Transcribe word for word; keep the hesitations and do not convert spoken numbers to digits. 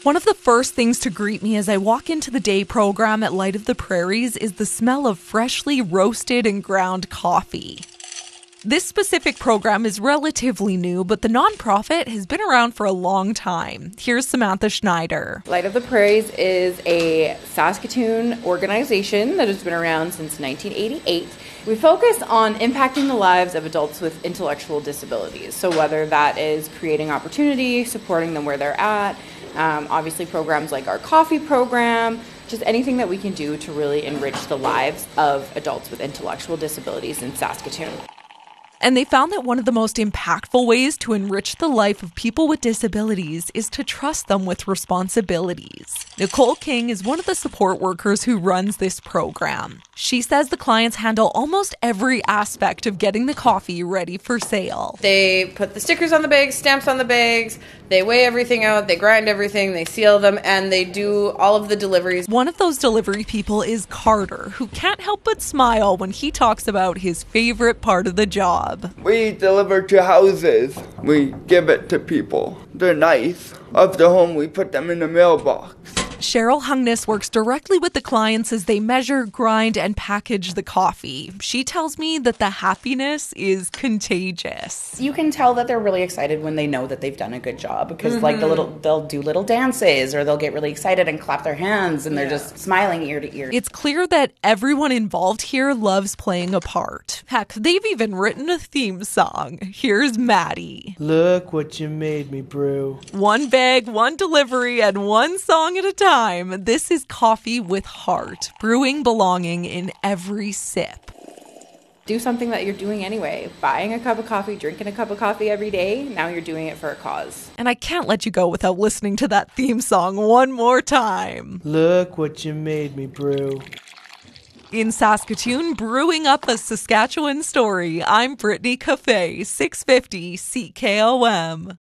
One of the first things to greet me as I walk into the day program at Light of the Prairies is the smell of freshly roasted and ground coffee. This specific program is relatively new, but the nonprofit has been around for a long time. Here's Samantha Schneider. Light of the Prairies is a Saskatoon organization that has been around since nineteen eighty-eight. We focus on impacting the lives of adults with intellectual disabilities. So whether that is creating opportunity, supporting them where they're at, um, obviously programs like our coffee program, just anything that we can do to really enrich the lives of adults with intellectual disabilities in Saskatoon. And they found that one of the most impactful ways to enrich the life of people with disabilities is to trust them with responsibilities. Nicole King is one of the support workers who runs this program. She says the clients handle almost every aspect of getting the coffee ready for sale. They put the stickers on the bags, stamps on the bags, they weigh everything out, they grind everything, they seal them, and they do all of the deliveries. One of those delivery people is Carter, who can't help but smile when he talks about his favorite part of the job. We deliver to houses. We give it to people. They're nice. Of the home, we put them in the mailbox. Cheryl Hungness works directly with the clients as they measure, grind, and package the coffee. She tells me that the happiness is contagious. You can tell that they're really excited when they know that they've done a good job because mm-hmm. like the little they'll do little dances or they'll get really excited and clap their hands and they're yeah. just smiling ear to ear. It's clear that everyone involved here loves playing a part. Heck, they've even written a theme song. Here's Maddie. Look what you made me brew. One bag, one delivery, and one song at a time. This is coffee with heart, brewing belonging in every sip. Do something that you're doing anyway. Buying a cup of coffee, drinking a cup of coffee every day, now you're doing it for a cause. And I can't let you go without listening to that theme song one more time. Look what you made me brew. In Saskatoon, brewing up a Saskatchewan story, I'm Brittany Cafe, six fifty C K O M.